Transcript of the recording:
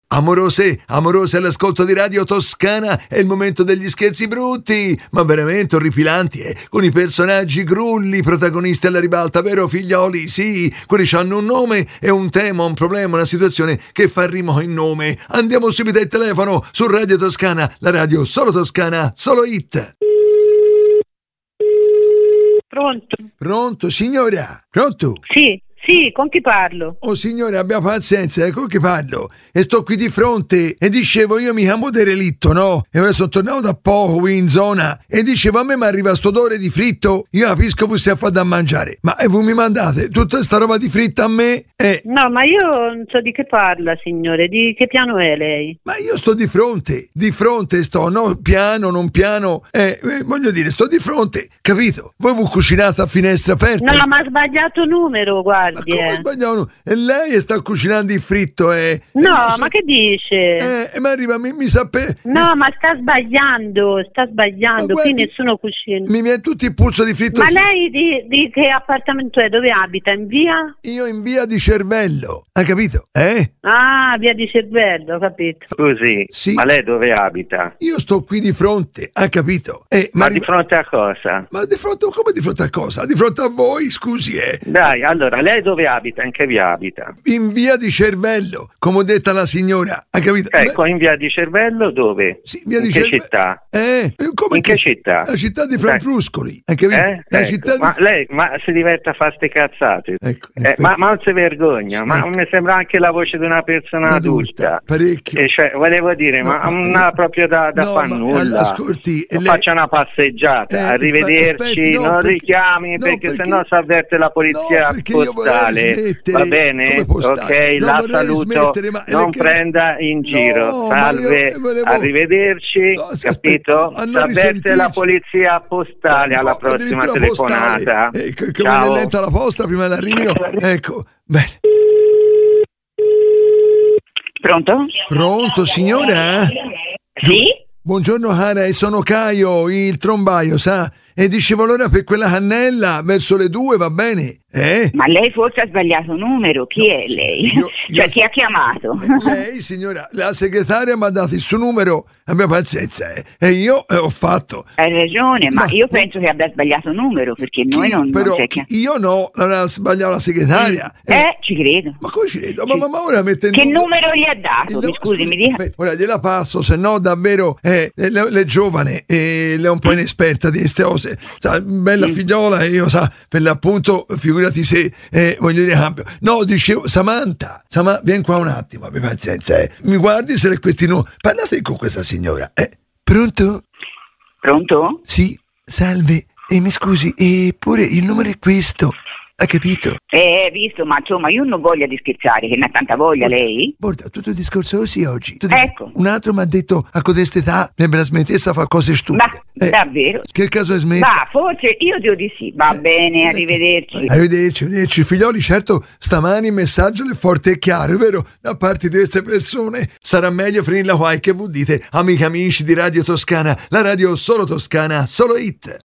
Amorose all'ascolto di Radio Toscana, è il momento degli scherzi brutti, ma veramente orripilanti, con i personaggi grulli, protagonisti alla ribalta, vero figlioli? Sì, quelli hanno un nome e un tema, un problema, una situazione che fa rimo in nome. Andiamo subito al telefono su Radio Toscana, la radio solo toscana, solo hit. Pronto? Pronto, signora? Pronto? Sì, con chi parlo? Oh signore, abbia pazienza, con chi parlo? E sto qui di fronte e dicevo, io mi chiamo Derelitto, no? E ora sono tornato da poco qui in zona e dicevo, a me mi arriva sto odore di fritto, io capisco che si fa da mangiare, ma voi mi mandate tutta sta roba di fritto a me? No, ma io non so di che parla, signore, di che piano è lei? Ma io sto di fronte sto, no piano, non piano, voglio dire, sto di fronte, capito? Voi vi cucinate a finestra aperta? No, ma ha sbagliato numero, guardi. Ma come sbagliamo? E lei sta cucinando il fritto, No, ma che dice? Ma arriva, mi sa No, ma sta sbagliando, qui nessuno cucina. Mi viene tutto il puzzo di fritto. Ma lei di che appartamento è? Dove abita? In via? Io in via di Cervello, hai capito? Ah, via di Cervello, ho capito. Scusi, sì. Ma lei dove abita? Io sto qui di fronte, hai capito? Ma di fronte a cosa? Ma di fronte, come di fronte a cosa? Di fronte a voi, scusi, Dai, allora, lei dove abita? In che via abita? In via di Cervello, come ho detto alla signora, hai capito? Ecco, in via di Cervello dove? Sì, via in di che Cervello. Città? Come in che città? La città di Franfruscoli, hai capito? La città Ma lei si diverte a fare ste cazzate? Ecco, ma non si vergogna, ma mi sembra anche la voce di una persona adulta. Parecchio. Cioè, volevo dire, ma non ha proprio da far nulla. Ascolti, faccia una passeggiata, arrivederci, non richiami perché sennò si avverte la polizia postale. Va bene? Ok, la saluto, non prenda in giro. Salve, arrivederci, capito? Si avverte la polizia postale alla prossima telefonata. Ciao. Lenta la posta prima dell'arrivo. Ecco, bene. Pronto, signora? Sì? Buongiorno cara, sono Caio, il trombaio, sa? E dicevo allora per quella cannella verso le 2, va bene? Ma lei forse ha sbagliato numero, chi è lei? Chi ha chiamato? Lei, signora, la segretaria mi ha dato il suo numero, abbia pazienza, e io ho fatto. Hai ragione, ma io penso che abbia sbagliato numero, perché noi non c'è io no, l'ha sbagliato la segretaria. Ci credo. Ma come ci credo? Ma ora mette che numero gli ha dato? Scusi, mi dica. Ora gliela passo, se no davvero lei è giovane e lei è un po' inesperta di queste cose. Sa, bella figliola, e io per l'appunto figurati se voglio dire cambio. No, dicevo, Samantha, vieni qua un attimo, abbi pazienza, mi guardi se le questi no. Parlate con questa signora, Pronto? Pronto? Sì, salve, mi scusi, eppure il numero è questo. Ha capito? Visto, ma insomma io non voglio di scherzare, che ne ha tanta voglia lei? Guarda, tutto il discorso così oggi. Ecco. Un altro mi ha detto a codest'età mi smettesse a fare cose stupide. Ma davvero? Che caso è smettere? Ma forse io dico di sì. Va bene, arrivederci. Arrivederci, figlioli, certo stamani il messaggio è forte e chiaro, è vero? Da parte di queste persone sarà meglio finirla qua, che voi dite, amici di Radio Toscana, la radio solo toscana, solo hit.